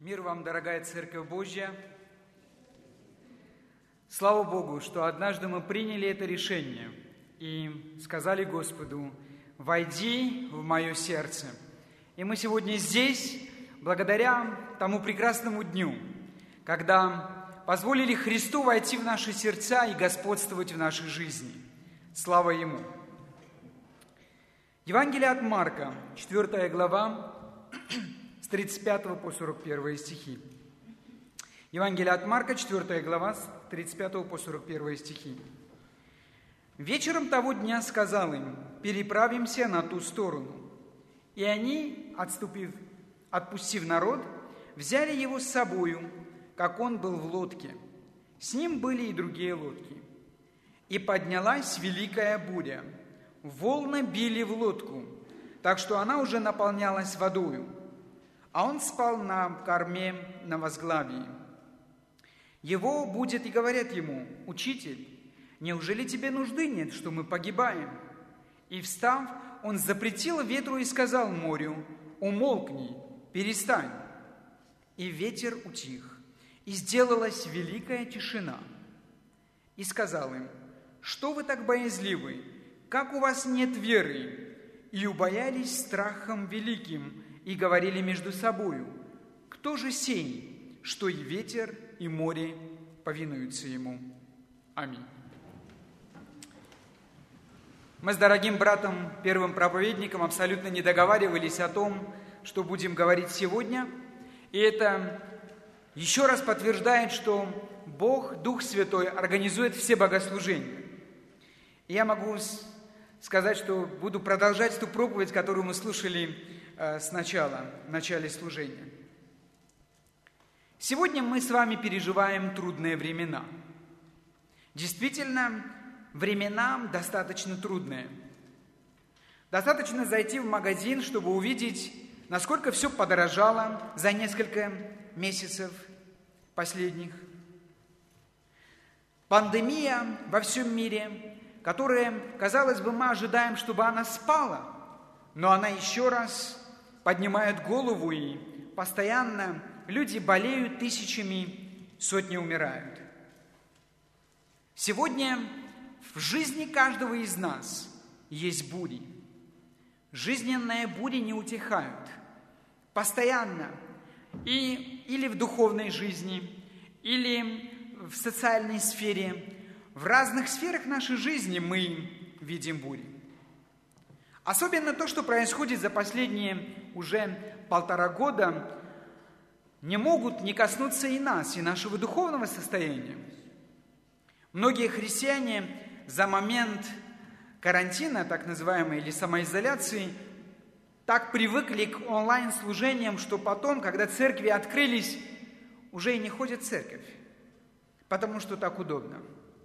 Мир вам, дорогая Церковь Божья! Слава Богу, что однажды мы приняли это решение и сказали Господу: «Войди в мое сердце». И мы сегодня здесь благодаря тому прекрасному дню, когда позволили Христу войти в наши сердца и господствовать в нашей жизни. Слава Ему! Евангелие от Марка, 4 глава, с 35 по 41 стихи. Евангелие от Марка, 4 глава, с 35 по 41 стихи. «Вечером того дня сказал им: переправимся на ту сторону. И они, отпустив народ, взяли его с собою, как он был в лодке. С ним были и другие лодки. И поднялась великая буря. Волны били в лодку, так что она уже наполнялась водою. А он спал на корме на возглавии. Его будят и говорят ему: «Учитель, неужели тебе нужды нет, что мы погибаем?» И встав, он запретил ветру и сказал морю: «Умолкни, перестань». И ветер утих, и сделалась великая тишина. И сказал им: «Что вы так боязливы? Как у вас нет веры?» И убоялись страхом великим, и говорили между собою: «Кто же сей, что и ветер, и море повинуются ему?» Аминь. Мы с дорогим братом, первым проповедником, абсолютно не договаривались о том, что будем говорить сегодня. И это еще раз подтверждает, что Бог, Дух Святой, организует все богослужения. И я могу сказать, что буду продолжать ту проповедь, которую мы слушали сначала, в начале служения. Сегодня мы с вами переживаем трудные времена. Действительно, времена достаточно трудные. Достаточно зайти в магазин, чтобы увидеть, насколько все подорожало за несколько месяцев последних. Пандемия во всем мире, которая, казалось бы, мы ожидаем, чтобы она спала, но она еще раз поднимает голову, и постоянно люди болеют тысячами, сотни умирают. Сегодня в жизни каждого из нас есть бури. Жизненные бури не утихают. Постоянно. Или в духовной жизни, или в социальной сфере. В разных сферах нашей жизни мы видим бури. Особенно то, что происходит за последние уже 1,5 года, не могут не коснуться и нас, и нашего духовного состояния. Многие христиане за момент карантина, так называемой, или самоизоляции, так привыкли к онлайн-служениям, что потом, когда церкви открылись, уже и не ходят в церковь, потому что так удобно.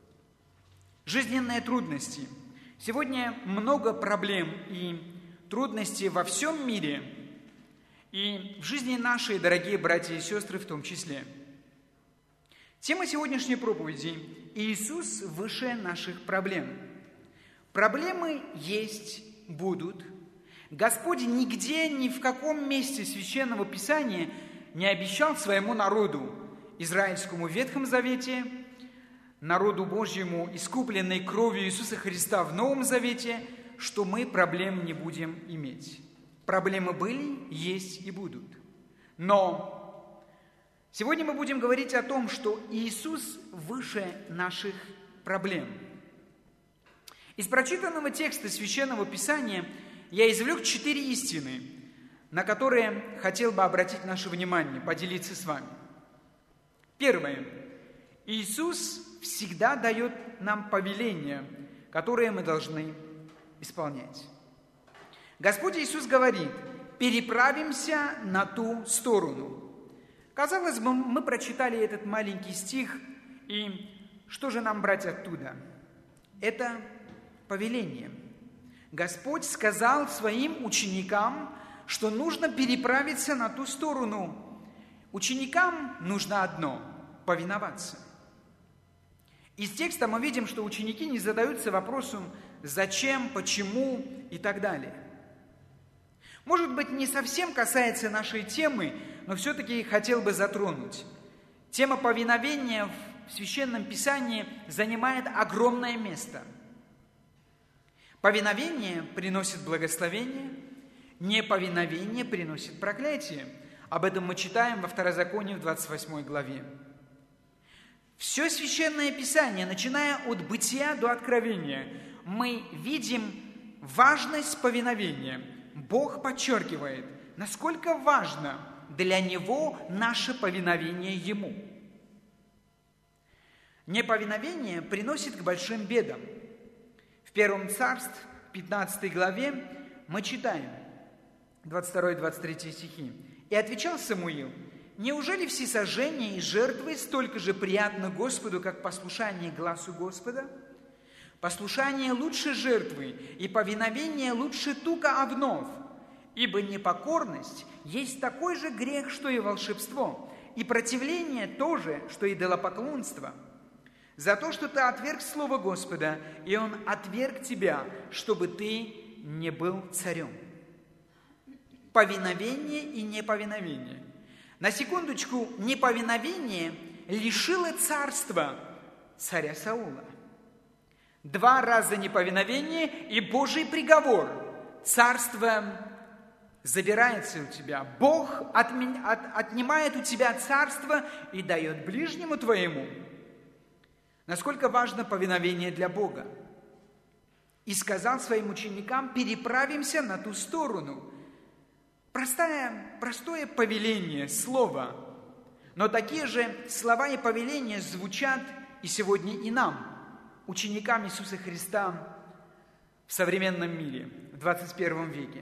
Жизненные трудности. Сегодня много проблем и трудностей во всем мире, и в жизни нашей, дорогие братья и сестры, в том числе. Тема сегодняшней проповеди – Иисус выше наших проблем. Проблемы есть, будут. Господь нигде, ни в каком месте Священного Писания не обещал своему народу, израильскому в Ветхом Завете, народу Божьему, искупленной кровью Иисуса Христа в Новом Завете, что мы проблем не будем иметь. Проблемы были, есть и будут. Но сегодня мы будем говорить о том, что Иисус выше наших проблем. Из прочитанного текста Священного Писания я извлек 4 истины, на которые хотел бы обратить наше внимание, поделиться с вами. Первое. Иисус всегда дает нам повеления, которые мы должны исполнять. Господь Иисус говорит: переправимся на ту сторону. Казалось бы, мы прочитали этот маленький стих, и что же нам брать оттуда? Это повеление. Господь сказал своим ученикам, что нужно переправиться на ту сторону. Ученикам нужно одно – повиноваться. Из текста мы видим, что ученики не задаются вопросом «зачем?», «почему?» и так далее. Может быть, не совсем касается нашей темы, но все-таки хотел бы затронуть. Тема повиновения в Священном Писании занимает огромное место. Повиновение приносит благословение, неповиновение приносит проклятие. Об этом мы читаем во Второзаконии в 28 главе. Все Священное Писание, начиная от Бытия до Откровения, мы видим важность повиновения. Бог подчеркивает, насколько важно для Него наше повиновение Ему. Неповиновение приносит к большим бедам. В 1 Царств, 15 главе, мы читаем 22-23 стихи. «И отвечал Самуил: неужели всесожжение и жертвы столько же приятно Господу, как послушание гласу Господа? Послушание лучше жертвы, и повиновение лучше тука овнов. Ибо непокорность есть такой же грех, что и волшебство, и противление тоже, что идолопоклонство. За то, что ты отверг слово Господа, и Он отверг тебя, чтобы ты не был царем». Повиновение и неповиновение. На секундочку, неповиновение лишило царства царя Саула. 2 раза неповиновение и Божий приговор. Царство забирается у тебя. Бог отнимает у тебя царство и дает ближнему твоему. Насколько важно повиновение для Бога. И сказал своим ученикам: переправимся на ту сторону. Простое повеление, слово. Но такие же слова и повеления звучат и сегодня и нам, ученикам Иисуса Христа в современном мире, в 21 веке.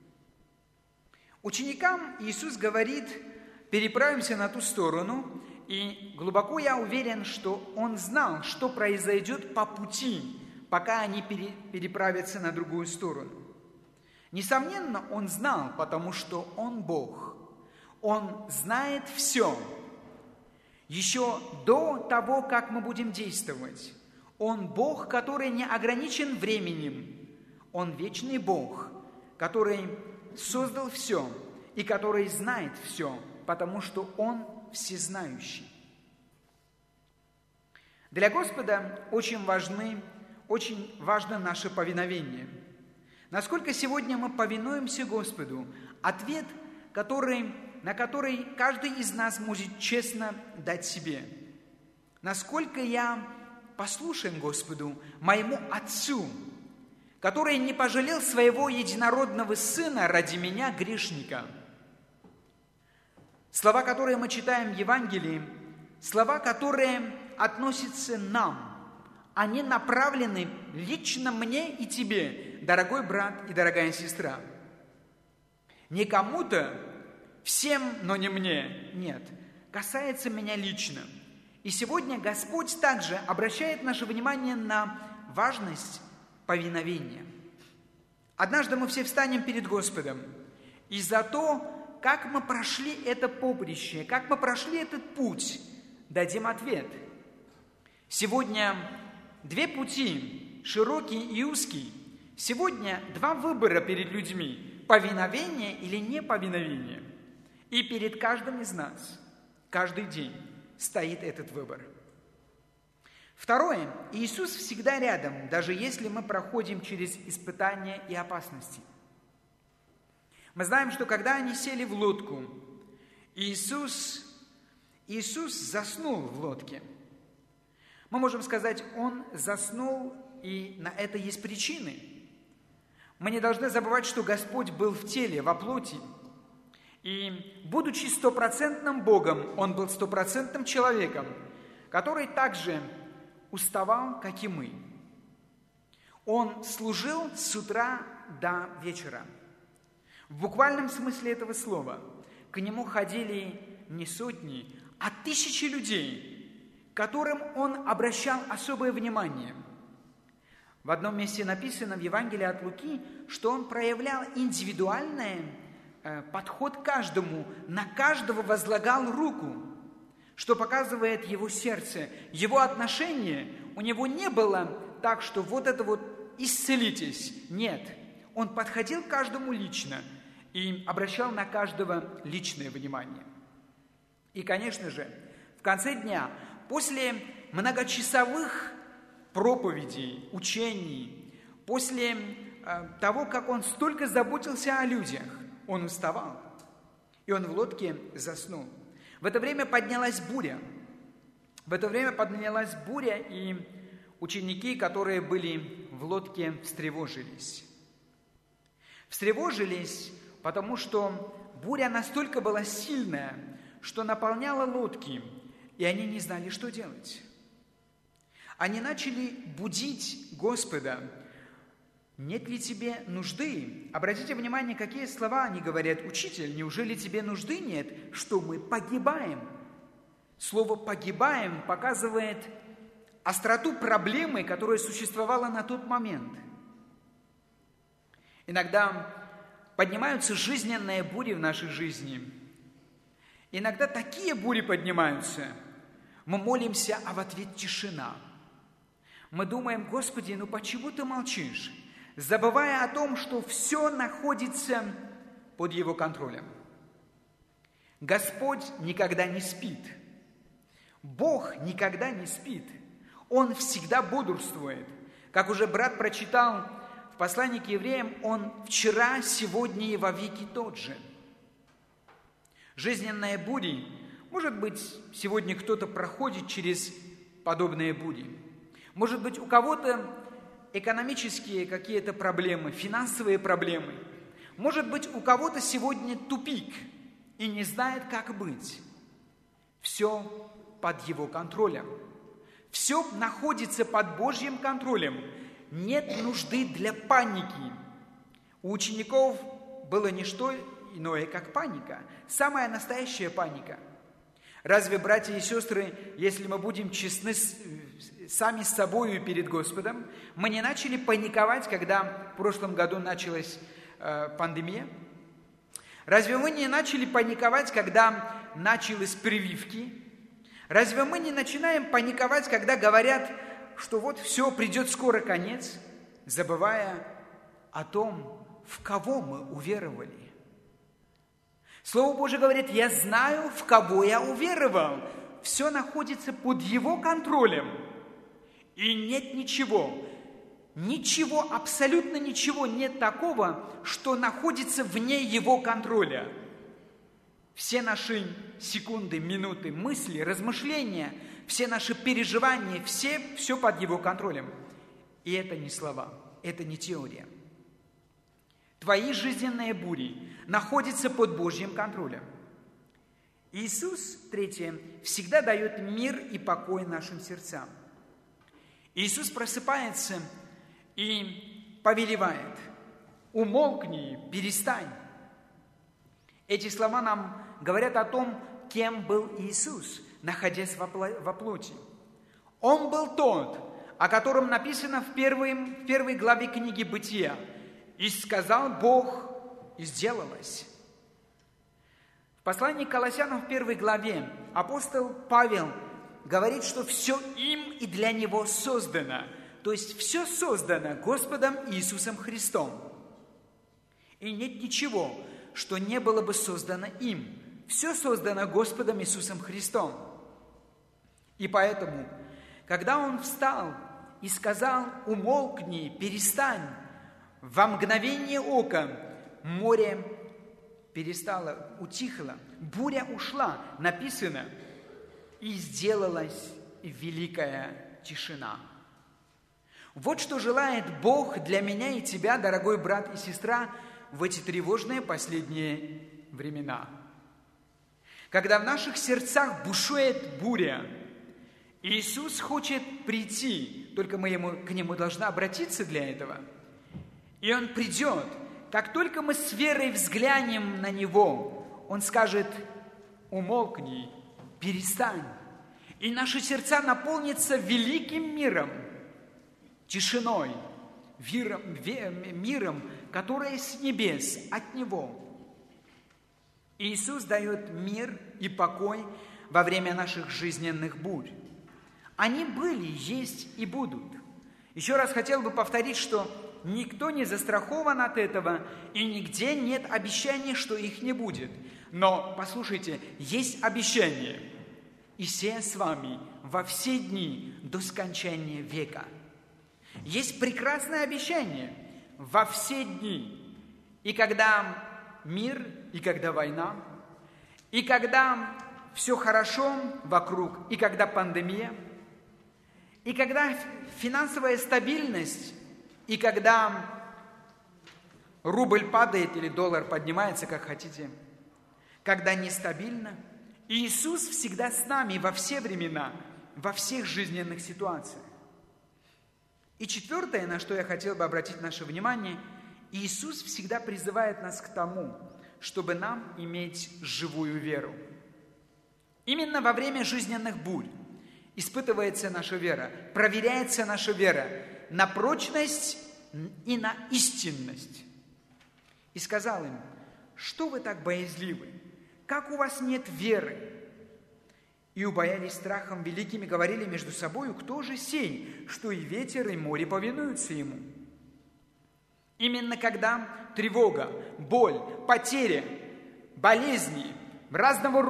Ученикам Иисус говорит: переправимся на ту сторону, и глубоко я уверен, что Он знал, что произойдет по пути, пока они переправятся на другую сторону. Несомненно, Он знал, потому что Он Бог. Он знает все. Еще до того, как мы будем действовать. Он Бог, который не ограничен временем. Он вечный Бог, который создал все и который знает все, потому что Он всезнающий. Для Господа очень важно наше повиновение. Насколько сегодня мы повинуемся Господу? Ответ, на который каждый из нас может честно дать себе. Насколько я послушен Господу, моему Отцу, который не пожалел своего единородного Сына ради меня, грешника. Слова, которые мы читаем в Евангелии, слова, которые относятся нам, они направлены лично мне и тебе, дорогой брат и дорогая сестра. Не кому-то, всем, но не мне, нет. Касается меня лично. И сегодня Господь также обращает наше внимание на важность повиновения. Однажды мы все встанем перед Господом, и за то, как мы прошли это поприще, как мы прошли этот путь, дадим ответ. Сегодня 2 пути, широкий и узкий. Сегодня 2 выбора перед людьми: повиновение или неповиновение. И перед каждым из нас, каждый день стоит этот выбор. Второе. Иисус всегда рядом, даже если мы проходим через испытания и опасности. Мы знаем, что когда они сели в лодку, Иисус заснул в лодке. Мы можем сказать, Он заснул, и на это есть причины. Мы не должны забывать, что Господь был в теле, во плоти. И, будучи 100% Богом, Он был 100% человеком, который также уставал, как и мы. Он служил с утра до вечера. В буквальном смысле этого слова к Нему ходили не сотни, а тысячи людей, к которым Он обращал особое внимание. В одном месте написано в Евангелии от Луки, что Он проявлял индивидуальный подход к каждому, на каждого возлагал руку, что показывает Его сердце, Его отношение. У Него не было так, что вот это вот исцелитесь. Нет, Он подходил к каждому лично и обращал на каждого личное внимание. И, конечно же, в конце дня, после многочасовых проповедей, учений, после того, как он столько заботился о людях, он уставал, и он в лодке заснул. В это время поднялась буря. И ученики, которые были в лодке, встревожились. Встревожились, потому что буря настолько была сильная, что наполняла лодки, и они не знали, что делать. Они начали будить Господа. «Нет ли тебе нужды?» Обратите внимание, какие слова они говорят. «Учитель, неужели тебе нужды нет, что мы погибаем?» Слово «погибаем» показывает остроту проблемы, которая существовала на тот момент. Иногда поднимаются жизненные бури в нашей жизни. Иногда такие бури поднимаются. Мы молимся, а в ответ тишина. Мы думаем: «Господи, ну почему ты молчишь?» Забывая о том, что все находится под Его контролем. Господь никогда не спит. Бог никогда не спит. Он всегда бодрствует. Как уже брат прочитал в послании к евреям, Он вчера, сегодня и вовеки тот же. Жизненные бури, может быть, сегодня кто-то проходит через подобные бури. Может быть, у кого-то экономические какие-то проблемы, финансовые проблемы. Может быть, у кого-то сегодня тупик и не знает, как быть. Все под Его контролем. Все находится под Божьим контролем. Нет нужды для паники. У учеников было не что иное, как паника. Самая настоящая паника. Разве, братья и сестры, если мы будем честны сами с собой перед Господом, мы не начали паниковать, когда в прошлом году началась пандемия? Разве мы не начали паниковать, когда начались прививки? Разве мы не начинаем паниковать, когда говорят, что вот все, придет скоро конец, забывая о том, в кого мы уверовали? Слово Божие говорит: «Я знаю, в кого я уверовал». Все находится под Его контролем. И нет ничего, абсолютно ничего нет такого, что находится вне Его контроля. Все наши секунды, минуты, мысли, размышления, все наши переживания, все под Его контролем. И это не слова, это не теория. Твои жизненные бури находятся под Божьим контролем. Иисус, третье, всегда дает мир и покой нашим сердцам. Иисус просыпается и повелевает: «Умолкни, перестань». Эти слова нам говорят о том, кем был Иисус, находясь во плоти. Он был тот, о котором написано в первой главе книги «Бытия». «И сказал Бог, и сделалось». В послании к Колоссянам в 1 главе апостол Павел говорит, что все им и для него создано. То есть все создано Господом Иисусом Христом. И нет ничего, что не было бы создано им. Все создано Господом Иисусом Христом. И поэтому, когда Он встал и сказал: «Умолкни, перестань», во мгновение ока море перестало, утихло, буря ушла, написано, и сделалась великая тишина. Вот что желает Бог для меня и тебя, дорогой брат и сестра, в эти тревожные последние времена. Когда в наших сердцах бушует буря, Иисус хочет прийти, только мы к Нему должны обратиться для этого. И Он придет. Как только мы с верой взглянем на Него, Он скажет: «Умолкни, перестань». И наши сердца наполнятся великим миром, тишиной, миром, который с небес, от Него. Иисус дает мир и покой во время наших жизненных бурь. Они были, есть и будут. Еще раз хотел бы повторить, что никто не застрахован от этого, и нигде нет обещания, что их не будет. Но, послушайте, есть обещание. «И се с вами во все дни до скончания века». Есть прекрасное обещание во все дни. И когда мир, и когда война, и когда все хорошо вокруг, и когда пандемия, и когда финансовая стабильность, и когда рубль падает или доллар поднимается, как хотите, когда нестабильно, Иисус всегда с нами во все времена, во всех жизненных ситуациях. И четвертое, на что я хотел бы обратить наше внимание, Иисус всегда призывает нас к тому, чтобы нам иметь живую веру. Именно во время жизненных бурь испытывается наша вера, проверяется наша вера на прочность и на истинность. И сказал им: что вы так боязливы? Как у вас нет веры? И убоялись страхом великим и говорили между собою: кто же сей, что и ветер, и море повинуются ему? Именно когда тревога, боль, потеря, болезни, разного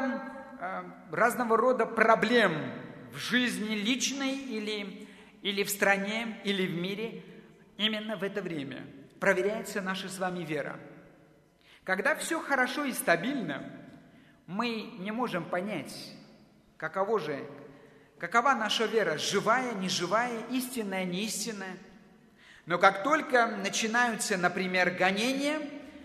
рода проблем в жизни личной или в стране, или в мире, именно в это время проверяется наша с вами вера. Когда все хорошо и стабильно, мы не можем понять, какова наша вера, живая, неживая, истинная, неистинная. Но как только начинаются, например, гонения,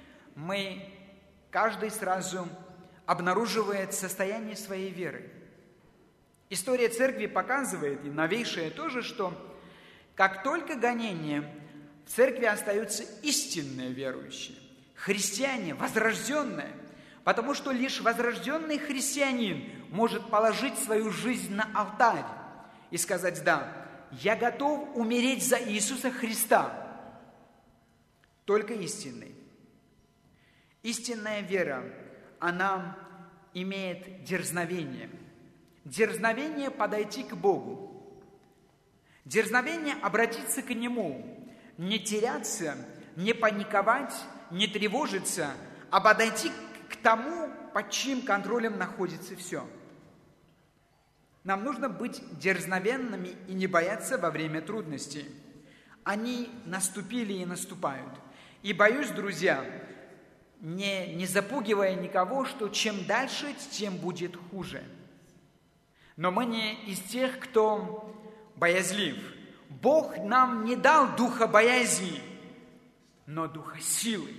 каждый сразу обнаруживает состояние своей веры. История церкви показывает, и новейшая тоже, что как только гонения, в церкви остаются истинные верующие, христиане, возрожденные, потому что лишь возрожденный христианин может положить свою жизнь на алтарь и сказать: да, я готов умереть за Иисуса Христа. Только истинный. Истинная вера, она имеет дерзновение. Дерзновение подойти к Богу. Дерзновение обратиться к Нему. Не теряться, не паниковать, не тревожиться, а подойти к тому, под чьим контролем находится все. Нам нужно быть дерзновенными и не бояться во время трудностей. Они наступили и наступают. И боюсь, друзья, не запугивая никого, что чем дальше, тем будет хуже. Но мы не из тех, кто боязлив. Бог нам не дал духа боязни, но духа силы.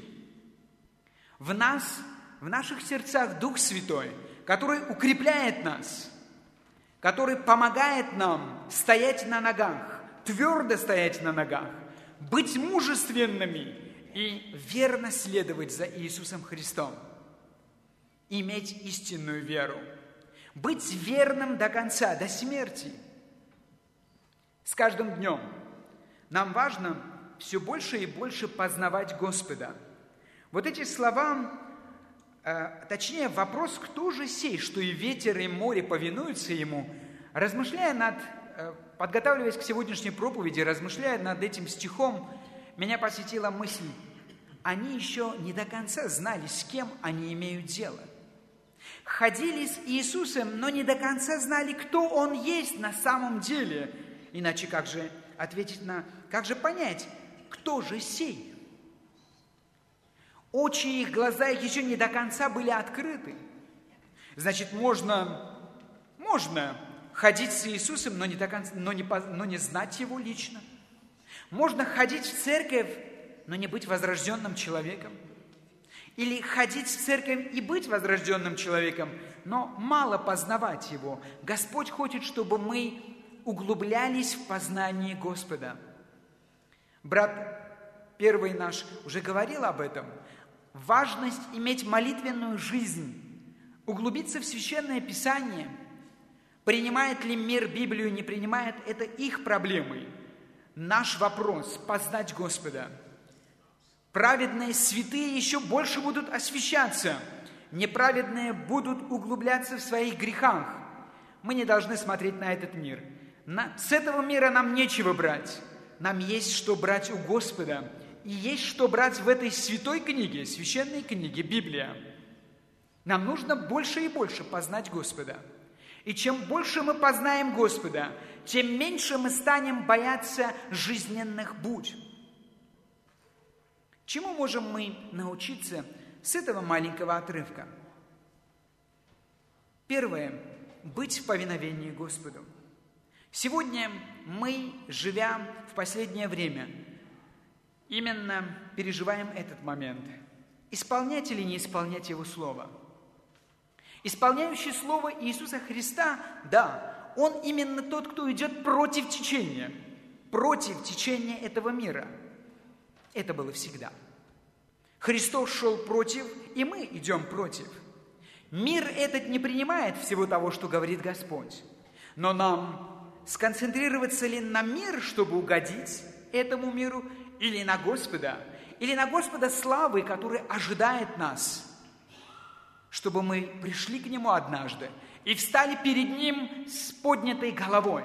В нас, в наших сердцах Дух Святой, который укрепляет нас, который помогает нам стоять на ногах, твердо стоять на ногах, быть мужественными и верно следовать за Иисусом Христом, иметь истинную веру, быть верным до конца, до смерти. С каждым днем нам важно все больше и больше познавать Господа. Вот эти слова, точнее вопрос: кто же сей, что и ветер, и море повинуются ему? Подготавливаясь к сегодняшней проповеди, размышляя над этим стихом, меня посетила мысль: они еще не до конца знали, с кем они имеют дело. Ходили с Иисусом, но не до конца знали, кто Он есть на самом деле. Иначе как же понять, кто же сей? Очи их, глаза их еще не до конца были открыты. Значит, можно ходить с Иисусом, но не знать Его лично. Можно ходить в церковь, но не быть возрожденным человеком. Или ходить в церковь и быть возрожденным человеком, но мало познавать Его. Господь хочет, чтобы мы углублялись в познание Господа. Брат первый наш уже говорил об этом. Важность иметь молитвенную жизнь, углубиться в Священное Писание. Принимает ли мир Библию, не принимает, это их проблемы. Наш вопрос – познать Господа. Праведные, святые еще больше будут освящаться. Неправедные будут углубляться в своих грехах. Мы не должны смотреть на этот мир. С этого мира нам нечего брать. нам есть что брать у Господа, и есть что брать в этой святой книге, священной книге, Библия. Нам нужно больше и больше познать Господа. И чем больше мы познаем Господа, тем меньше мы станем бояться жизненных бурь. Чему можем мы научиться с этого маленького отрывка? Первое – быть в повиновении Господу. Сегодня мы, живя в последнее время, именно переживаем этот момент. Исполнять или не исполнять Его Слово? Исполняющий Слово Иисуса Христа, да, Он именно тот, кто идет против течения этого мира. Это было всегда. Христос шел против, и мы идем против. Мир этот не принимает всего того, что говорит Господь. Но нам сконцентрироваться ли на мир, чтобы угодить этому миру, или на Господа славы, который ожидает нас, чтобы мы пришли к Нему однажды и встали перед Ним с поднятой головой.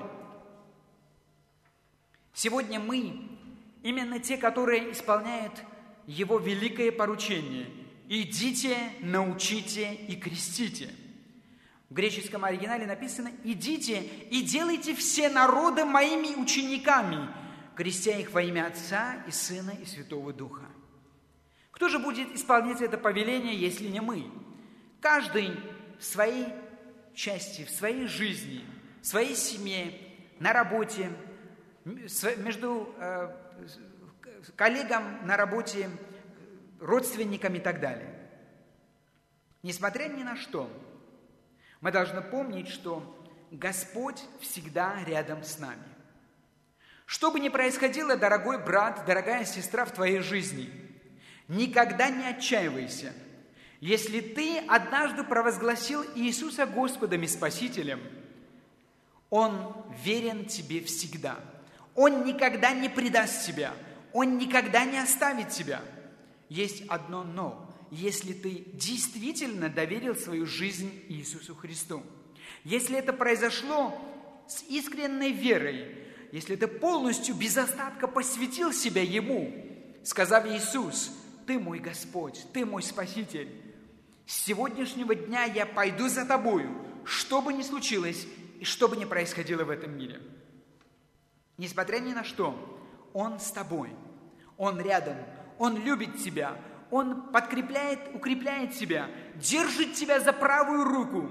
Сегодня мы именно те, которые исполняют Его великое поручение. «Идите, научите и крестите». В греческом оригинале написано: «Идите и делайте все народы моими учениками, крестя их во имя Отца и Сына и Святого Духа». Кто же будет исполнять это повеление, если не мы? Каждый в своей части, в своей жизни, в своей семье, на работе, между коллегам на работе, родственникам и так далее. Несмотря ни на что, мы должны помнить, что Господь всегда рядом с нами. Что бы ни происходило, дорогой брат, дорогая сестра, в твоей жизни, никогда не отчаивайся. Если ты однажды провозгласил Иисуса Господом и Спасителем, Он верен тебе всегда. Он никогда не предаст тебя. Он никогда не оставит тебя. Есть одно «но». Если ты действительно доверил свою жизнь Иисусу Христу, если это произошло с искренней верой, если ты полностью без остатка посвятил себя Ему, сказав: «Иисус, Ты мой Господь, Ты мой Спаситель, с сегодняшнего дня я пойду за Тобою, что бы ни случилось и что бы ни происходило в этом мире». Несмотря ни на что, Он с тобой, Он рядом, Он любит тебя, Он подкрепляет, укрепляет тебя, держит тебя за правую руку.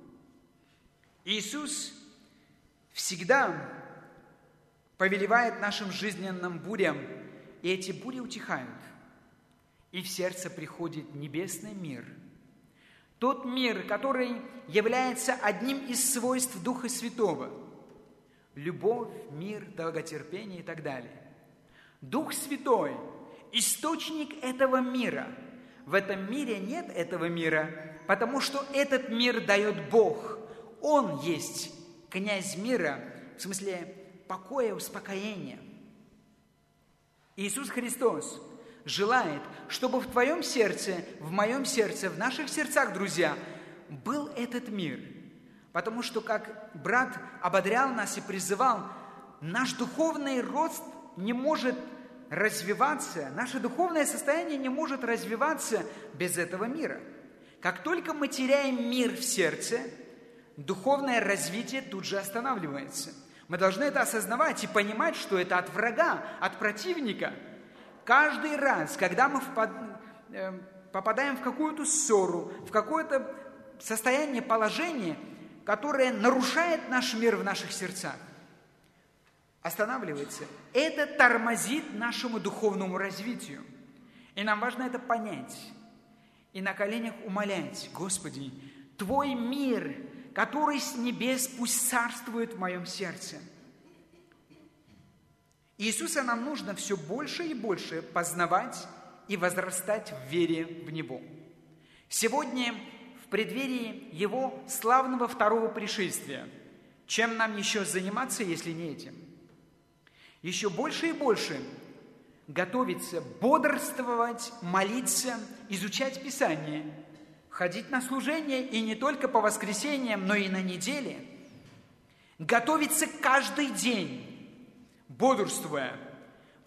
Иисус всегда повелевает нашим жизненным бурям, и эти бури утихают, и в сердце приходит небесный мир. Тот мир, который является одним из свойств Духа Святого. Любовь, мир, долготерпение и так далее. Дух Святой – источник этого мира. В этом мире нет этого мира, потому что этот мир дает Бог. Он есть князь мира, в смысле покоя, успокоения. Иисус Христос желает, чтобы в твоем сердце, в моем сердце, в наших сердцах, друзья, был этот мир. Потому что, как брат ободрял нас и призывал, наш духовный рост не может развиваться, наше духовное состояние не может развиваться без этого мира. Как только мы теряем мир в сердце, духовное развитие тут же останавливается. Мы должны это осознавать и понимать, что это от врага, от противника. Каждый раз, когда мы попадаем в какую-то ссору, в какое-то состояние, положение, которое нарушает наш мир в наших сердцах, останавливается, это тормозит нашему духовному развитию. И нам важно это понять и на коленях умолять: Господи, Твой мир, который с небес, пусть царствует в моем сердце. Иисуса нам нужно все больше и больше познавать и возрастать в вере в Него. Сегодня, в преддверии Его славного второго пришествия, чем нам еще заниматься, если не этим? Еще больше и больше готовиться, бодрствовать, молиться, изучать Писание, ходить на служение и не только по воскресеньям, но и на неделе, готовиться каждый день, бодрствуя,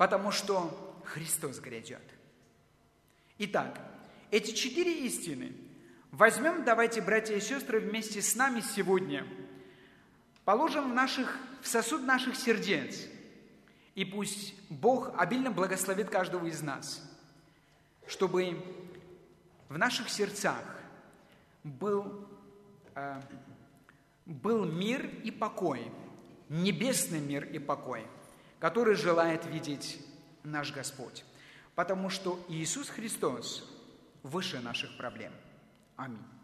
потому что Христос грядет. Итак, эти 4 истины возьмем, давайте, братья и сестры, вместе с нами сегодня, положим в сосуд наших сердец, и пусть Бог обильно благословит каждого из нас, чтобы в наших сердцах был мир и покой, небесный мир и покой, который желает видеть наш Господь. Потому что Иисус Христос выше наших проблем. Аминь.